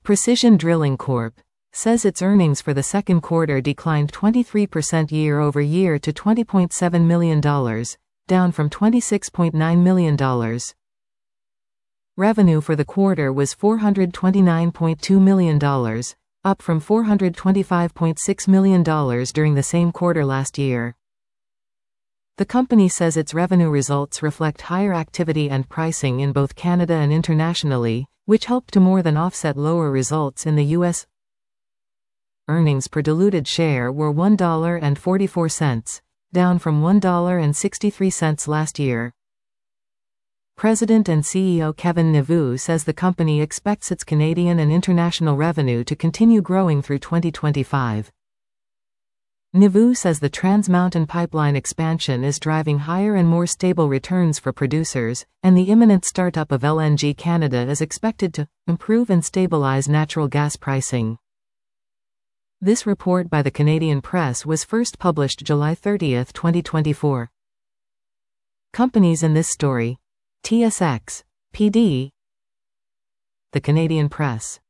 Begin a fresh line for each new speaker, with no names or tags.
Precision Drilling Corp. says its earnings for the second quarter declined 23% year-over-year to $20.7 million, down from $26.9 million. Revenue for the quarter was $429.2 million, up from $425.6 million during the same quarter last year. The company says its revenue results reflect higher activity and pricing in both Canada and internationally, which helped to more than offset lower results in the U.S. Earnings per diluted share were $1.44, down from $1.63 last year. President and CEO Kevin Neveu says the company expects its Canadian and international revenue to continue growing through 2025. Neveu says the Trans Mountain pipeline expansion is driving higher and more stable returns for producers, and the imminent startup of LNG Canada is expected to improve and stabilize natural gas pricing. This report by the Canadian Press was first published July 30, 2024. Companies in this story: TSX, PD, The Canadian Press.